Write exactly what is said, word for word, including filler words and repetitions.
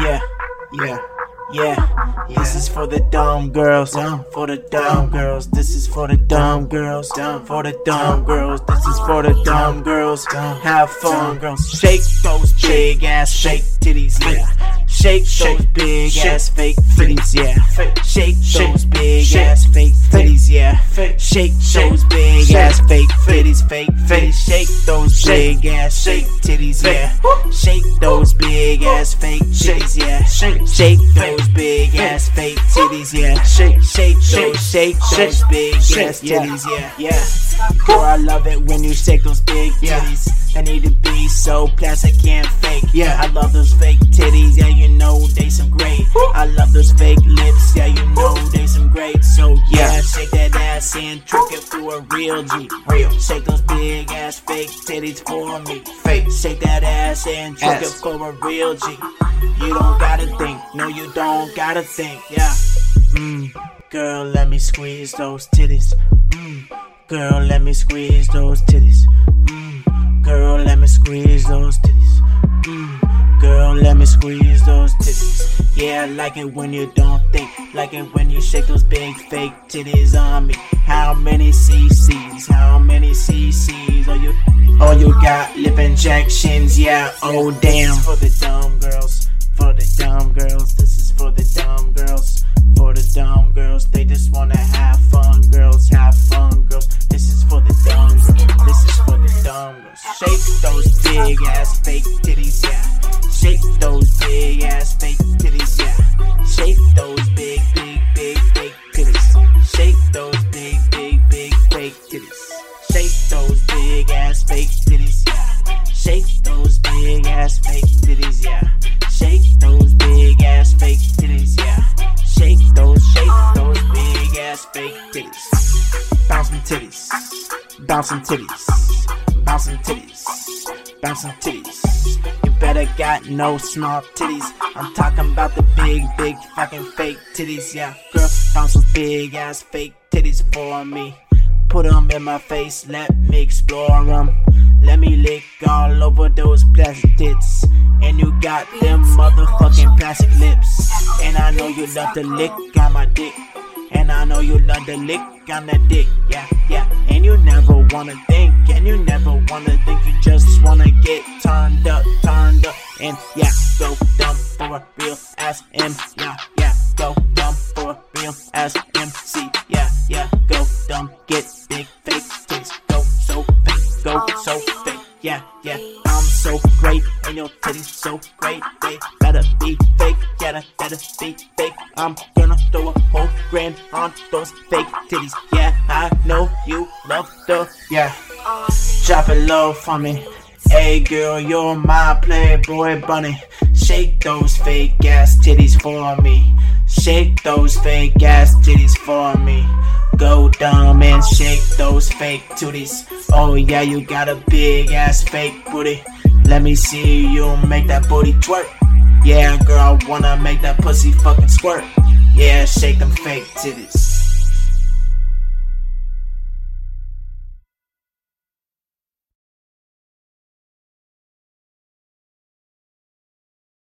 Yeah, yeah, yeah. This is for the dumb girls, for the dumb girls. This is for the dumb girls, for the dumb girls. This is for the dumb girls. Have fun, girls. Shake those big ass fake titties, yeah. Shake those big ass fake titties, yeah. Shake those big ass fake titties, yeah. Shake those big ass fake titties, fake titties. Shake those big ass fake titties, yeah. Shake those big ass fake titties, yeah. Shake those big ass fake titties, yeah. Shake, shake, shake, shake those big ass titties, yeah. Yeah. Girl, I love it when you shake those big titties. They need to be so plastic and fake. Yeah, I love those fake titties. Yeah, you know they some great. I love those fake lips. Yeah, you know they some great. So yeah, shake that ass and trick it for a real G. Real. Shake those big ass fake titties for me. Fake. Shake that ass and trick it for a real G. You don't gotta think. No, you don't gotta think. Yeah. Mmm. Girl, let me squeeze those titties. Mmm. Girl, let me squeeze those titties. Mmm. Girl, let me squeeze those titties. Mm. Girl, let me squeeze those titties. Yeah, I like it when you don't think. Like it when you shake those big fake titties on me. How many C C's? How many C C's? Oh, you, oh, you got lip injections? Yeah, oh damn. For the dumb girls, for the dumb girls. This is for the dumb girls, for the dumb girls. They just wanna have fun, girls. Have fun, girls. This is for the dumb girls. This is for the dumb girls. Shake those big ass fake titties, yeah. Shake those big ass fake titties, yeah. Shake those big, big, big fake titties. Shake those big, big, big fake titties. Shake those big ass fake titties, yeah. Shake those big ass fake titties, yeah. Shake those big ass fake titties, yeah. Shake those, shake those big ass fake titties. Bouncing titties, bouncing titties, bouncing titties, bouncing titties. You better got no small titties. I'm talking about the big, big fucking fake titties, yeah. Girl, bounce those big ass fake titties for me. Put them in my face, let me explore them. Let me lick all over those plastic tits. And you got them motherfucking plastic lips. And I know you love to lick on my dick. And I know you love to lick on that dick, yeah, yeah. And you never wanna think, and you never wanna think. You just wanna get turned up, turned up. And yeah, go dumb for a real ass M, yeah, yeah. Go dumb for a real ass M C, yeah, yeah. Go dumb, get big fake tits. Go so fake, go so fake, yeah, yeah. I'm so great, and your titties so great. They better be fake, yeah, they better be fake. I'm gonna throw a whole grand on those fake titties. Yeah, I know you love the, yeah. Drop it low for me. Hey girl, you're my Playboy bunny. Shake those fake ass titties for me. Shake those fake ass titties for me. Go dumb and shake those fake titties. Oh yeah, you got a big ass fake booty. Let me see you make that booty twerk. Yeah girl, I wanna make that pussy fucking squirt. Yeah, shake them fake titties.